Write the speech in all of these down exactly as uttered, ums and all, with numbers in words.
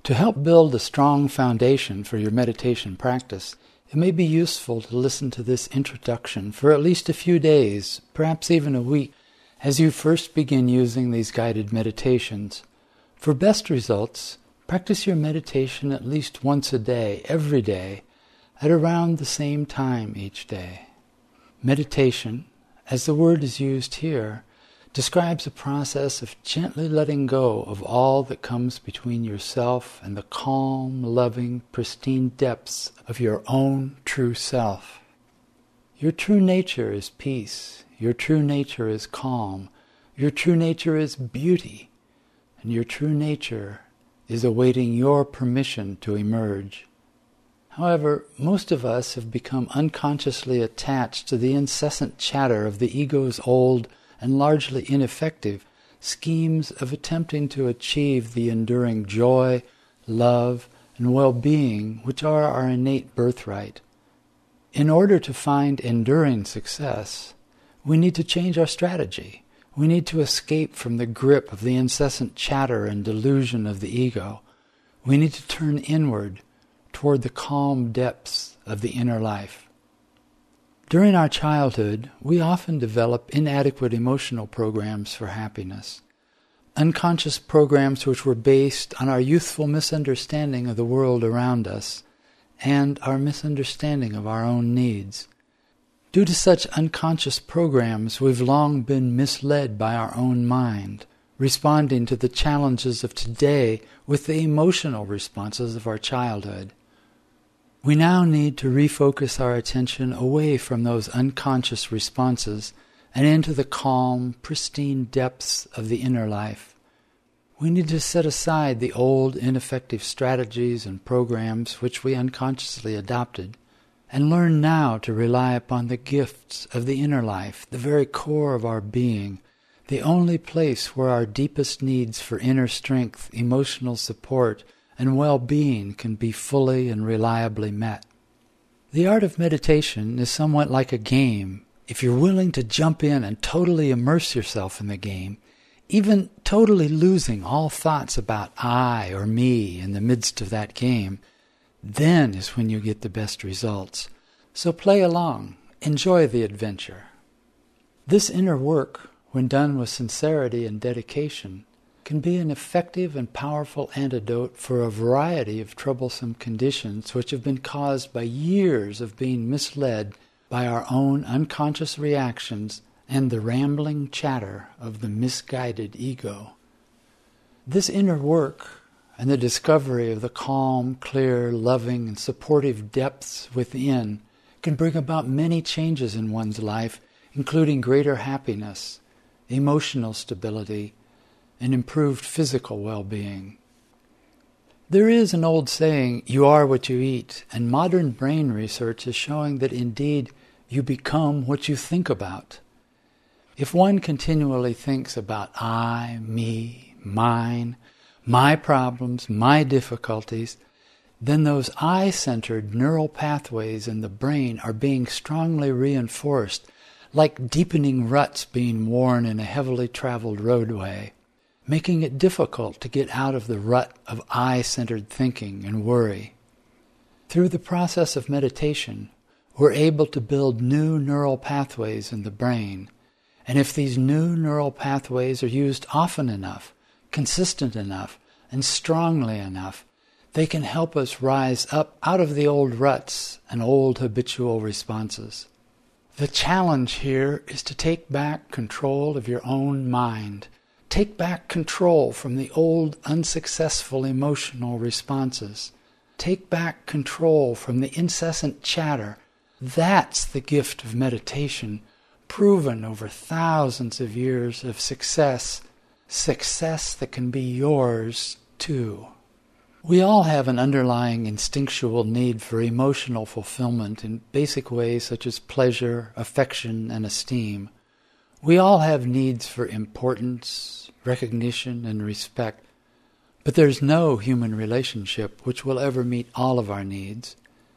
To help build a strong foundation for your meditation practice, it may be useful to listen to this introduction for at least a few days, perhaps even a week, as you first begin using these guided meditations. For best results, practice your meditation at least once a day, every day, at around the same time each day. Meditation, as the word is used here, describes a process of gently letting go of all that comes between yourself and the calm, loving, pristine depths of your own true self. Your true nature is peace. Your true nature is calm. Your true nature is beauty. And your true nature is awaiting your permission to emerge. However, most of us have become unconsciously attached to the incessant chatter of the ego's old and largely ineffective schemes of attempting to achieve the enduring joy, love, and well-being which are our innate birthright. In order to find enduring success, we need to change our strategy. We need to escape from the grip of the incessant chatter and delusion of the ego. We need to turn inward toward the calm depths of the inner life. During our childhood, we often develop inadequate emotional programs for happiness, unconscious programs which were based on our youthful misunderstanding of the world around us and our misunderstanding of our own needs. Due to such unconscious programs, we've long been misled by our own mind, responding to the challenges of today with the emotional responses of our childhood. We now need to refocus our attention away from those unconscious responses and into the calm, pristine depths of the inner life. We need to set aside the old, ineffective strategies and programs which we unconsciously adopted, and learn now to rely upon the gifts of the inner life, the very core of our being, the only place where our deepest needs for inner strength, emotional support, and well-being can be fully and reliably met. The art of meditation is somewhat like a game. If you're willing to jump in and totally immerse yourself in the game, even totally losing all thoughts about I or me in the midst of that game, then is when you get the best results. So play along. Enjoy the adventure. This inner work, when done with sincerity and dedication, can be an effective and powerful antidote for a variety of troublesome conditions which have been caused by years of being misled by our own unconscious reactions and the rambling chatter of the misguided ego. This inner work and the discovery of the calm, clear, loving, and supportive depths within can bring about many changes in one's life, including greater happiness, emotional stability, and improved physical well-being. There is an old saying, you are what you eat, and modern brain research is showing that indeed you become what you think about. If one continually thinks about I, me, mine, my problems, my difficulties, then those I-centered neural pathways in the brain are being strongly reinforced, like deepening ruts being worn in a heavily traveled roadway, making it difficult to get out of the rut of I-centered thinking and worry. Through the process of meditation, we're able to build new neural pathways in the brain, and if these new neural pathways are used often enough, consistent enough, and strongly enough, they can help us rise up out of the old ruts and old habitual responses. The challenge here is to take back control of your own mind. Take back control from the old unsuccessful emotional responses. Take back control from the incessant chatter. That's the gift of meditation, proven over thousands of years of success, success that can be yours too. We all have an underlying instinctual need for emotional fulfillment in basic ways such as pleasure, affection, and esteem. We all have needs for importance, recognition, and respect, but there's no human relationship which will ever meet all of our needs.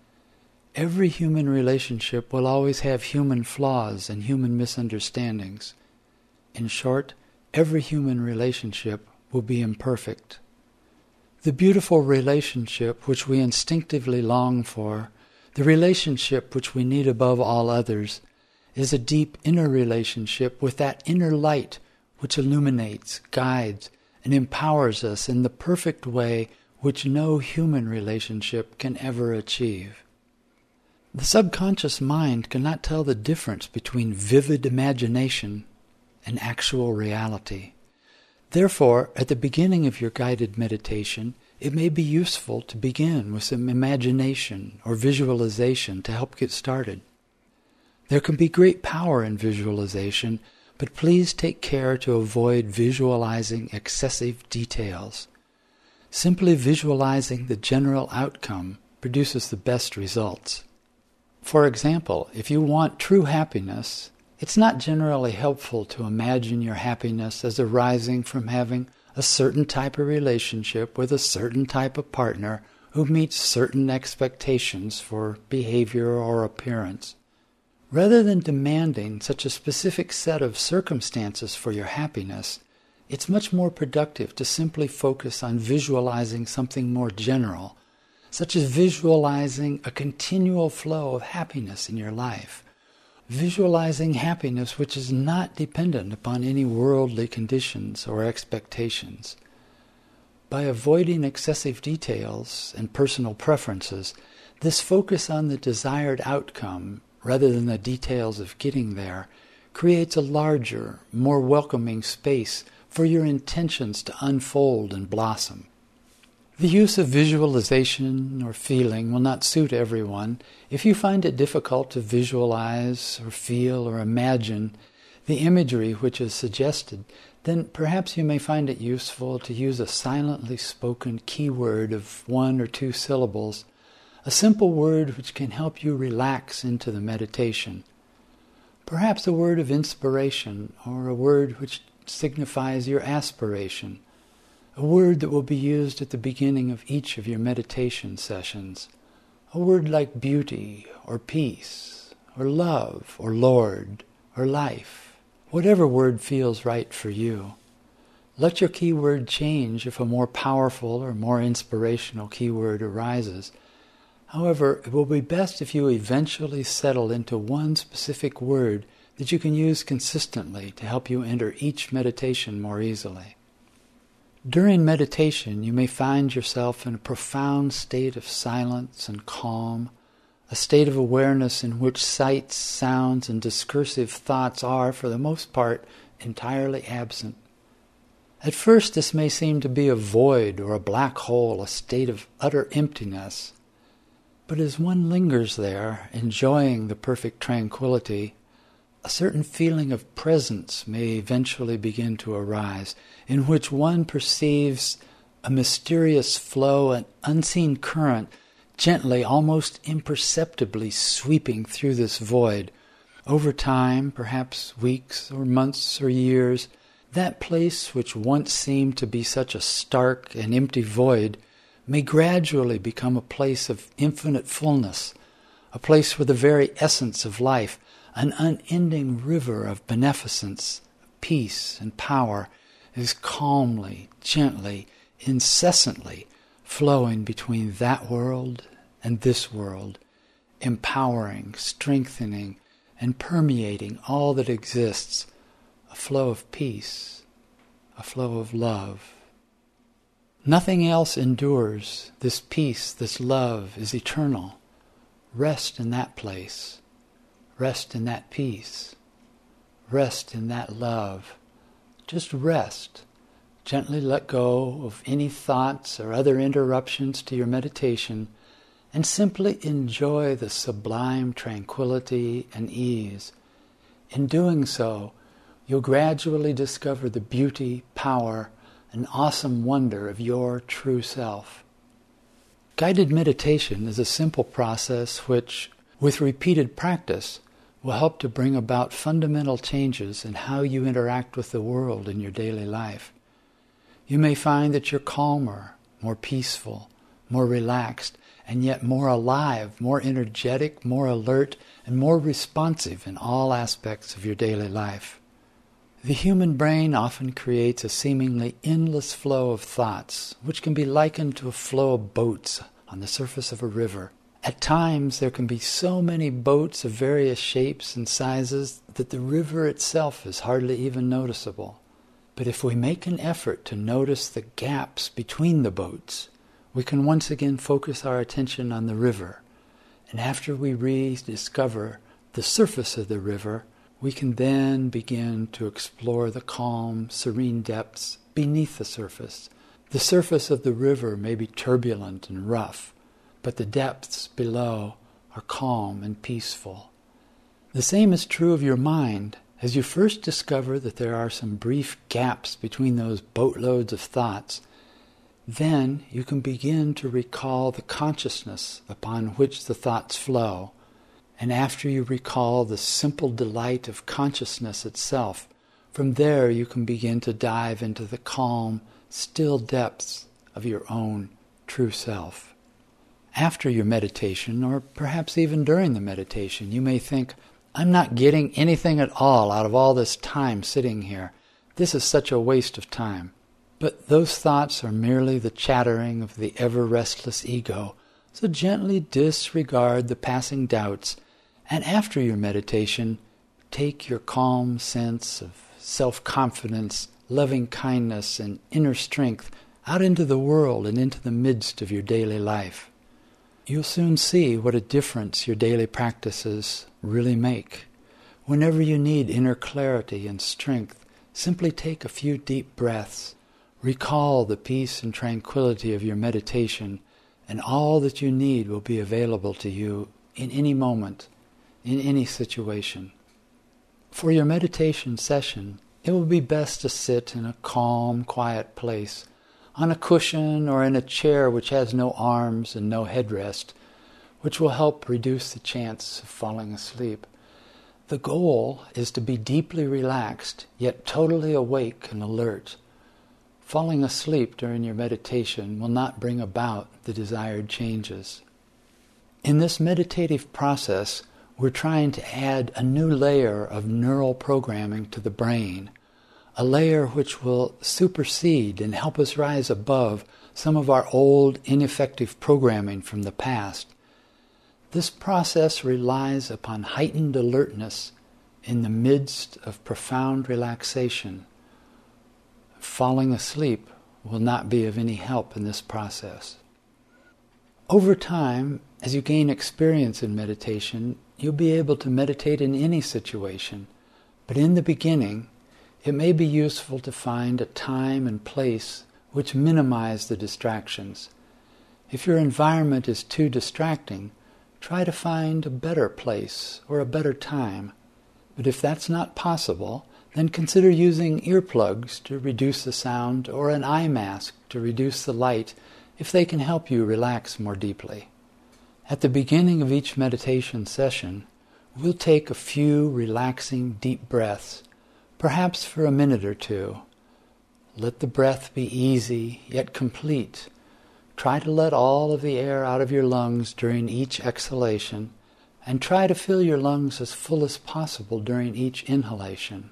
Every human relationship will always have human flaws and human misunderstandings. In short, every human relationship will be imperfect. The beautiful relationship which we instinctively long for, the relationship which we need above all others, is a deep inner relationship with that inner light which illuminates, guides, and empowers us in the perfect way which no human relationship can ever achieve. The subconscious mind cannot tell the difference between vivid imagination and actual reality. Therefore, at the beginning of your guided meditation, it may be useful to begin with some imagination or visualization to help get started. There can be great power in visualization, but please take care to avoid visualizing excessive details. Simply visualizing the general outcome produces the best results. For example, if you want true happiness, it's not generally helpful to imagine your happiness as arising from having a certain type of relationship with a certain type of partner who meets certain expectations for behavior or appearance. Rather than demanding such a specific set of circumstances for your happiness, it's much more productive to simply focus on visualizing something more general, such as visualizing a continual flow of happiness in your life. Visualizing happiness which is not dependent upon any worldly conditions or expectations. By avoiding excessive details and personal preferences, this focus on the desired outcome, rather than the details of getting there, creates a larger, more welcoming space for your intentions to unfold and blossom. The use of visualization or feeling will not suit everyone. If you find it difficult to visualize or feel or imagine the imagery which is suggested, then perhaps you may find it useful to use a silently spoken keyword of one or two syllables, a simple word which can help you relax into the meditation. Perhaps a word of inspiration or a word which signifies your aspiration. A word that will be used at the beginning of each of your meditation sessions. A word like beauty, or peace, or love, or Lord, or life. Whatever word feels right for you. Let your keyword change if a more powerful or more inspirational keyword arises. However, it will be best if you eventually settle into one specific word that you can use consistently to help you enter each meditation more easily. During meditation, you may find yourself in a profound state of silence and calm, a state of awareness in which sights, sounds, and discursive thoughts are, for the most part, entirely absent. At first, this may seem to be a void or a black hole, a state of utter emptiness. But as one lingers there, enjoying the perfect tranquility, a certain feeling of presence may eventually begin to arise, in which one perceives a mysterious flow, an unseen current, gently, almost imperceptibly sweeping through this void. Over time, perhaps weeks or months or years, that place which once seemed to be such a stark and empty void may gradually become a place of infinite fullness, a place where the very essence of life, an unending river of beneficence, peace, and power is calmly, gently, incessantly flowing between that world and this world, empowering, strengthening, and permeating all that exists, a flow of peace, a flow of love. Nothing else endures. This peace, this love is eternal. Rest in that place. Rest in that peace. Rest in that love. Just rest. Gently let go of any thoughts or other interruptions to your meditation and simply enjoy the sublime tranquility and ease. In doing so, you'll gradually discover the beauty, power, and awesome wonder of your true self. Guided meditation is a simple process which, with repeated practice, will help to bring about fundamental changes in how you interact with the world in your daily life. You may find that you're calmer, more peaceful, more relaxed, and yet more alive, more energetic, more alert, and more responsive in all aspects of your daily life. The human brain often creates a seemingly endless flow of thoughts, which can be likened to a flow of boats on the surface of a river. At times there can be so many boats of various shapes and sizes that the river itself is hardly even noticeable. But if we make an effort to notice the gaps between the boats, we can once again focus our attention on the river. And after we rediscover the surface of the river, we can then begin to explore the calm, serene depths beneath the surface. The surface of the river may be turbulent and rough, but the depths below are calm and peaceful. The same is true of your mind. As you first discover that there are some brief gaps between those boatloads of thoughts, then you can begin to recall the consciousness upon which the thoughts flow. And after you recall the simple delight of consciousness itself, from there you can begin to dive into the calm, still depths of your own true self. After your meditation, or perhaps even during the meditation, you may think, I'm not getting anything at all out of all this time sitting here. This is such a waste of time. But those thoughts are merely the chattering of the ever-restless ego, so gently disregard the passing doubts, and after your meditation, take your calm sense of self-confidence, loving kindness, and inner strength out into the world and into the midst of your daily life. You'll soon see what a difference your daily practices really make. Whenever you need inner clarity and strength, simply take a few deep breaths. Recall the peace and tranquility of your meditation, and all that you need will be available to you in any moment, in any situation. For your meditation session, it will be best to sit in a calm, quiet place, on a cushion or in a chair which has no arms and no headrest, which will help reduce the chance of falling asleep. The goal is to be deeply relaxed, yet totally awake and alert. Falling asleep during your meditation will not bring about the desired changes. In this meditative process, we're trying to add a new layer of neural programming to the brain, a layer which will supersede and help us rise above some of our old, ineffective programming from the past. This process relies upon heightened alertness in the midst of profound relaxation. Falling asleep will not be of any help in this process. Over time, as you gain experience in meditation, you'll be able to meditate in any situation, but in the beginning, it may be useful to find a time and place which minimize the distractions. If your environment is too distracting, try to find a better place or a better time. But if that's not possible, then consider using earplugs to reduce the sound or an eye mask to reduce the light if they can help you relax more deeply. At the beginning of each meditation session, we'll take a few relaxing deep breaths, perhaps for a minute or two. Let the breath be easy yet complete. Try to let all of the air out of your lungs during each exhalation, and try to fill your lungs as full as possible during each inhalation.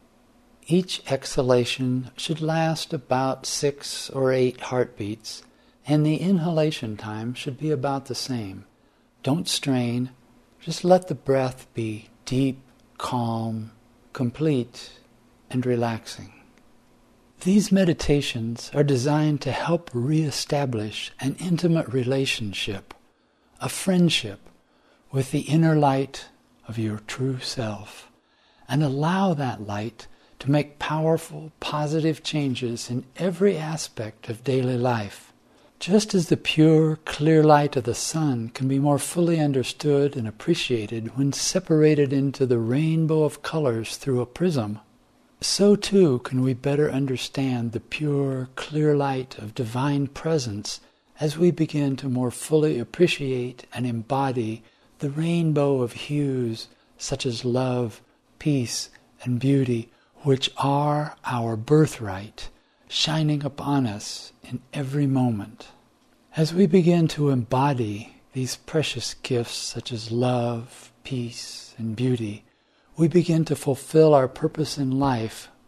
Each exhalation should last about six or eight heartbeats, and the inhalation time should be about the same. Don't strain, just let the breath be deep, calm, complete, and relaxing. These meditations are designed to help reestablish an intimate relationship, a friendship with the inner light of your true self, and allow that light to make powerful, positive changes in every aspect of daily life. Just as the pure, clear light of the sun can be more fully understood and appreciated when separated into the rainbow of colors through a prism, so too can we better understand the pure, clear light of divine presence as we begin to more fully appreciate and embody the rainbow of hues such as love, peace, and beauty, which are our birthright, shining upon us in every moment. As we begin to embody these precious gifts such as love, peace, and beauty, we begin to fulfill our purpose in life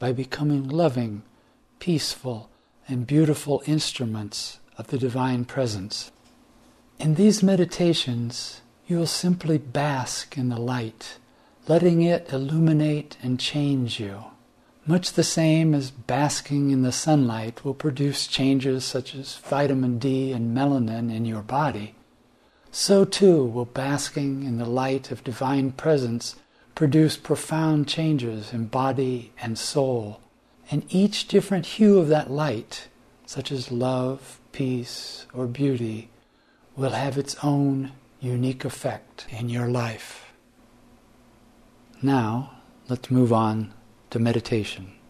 by becoming loving, peaceful, and beautiful instruments of the Divine Presence. In these meditations, you will simply bask in the light, letting it illuminate and change you. Much the same as basking in the sunlight will produce changes such as vitamin D and melanin in your body, so too will basking in the light of Divine Presence produce profound changes in body and soul. And each different hue of that light, such as love, peace, or beauty, will have its own unique effect in your life. Now, let's move on to meditation.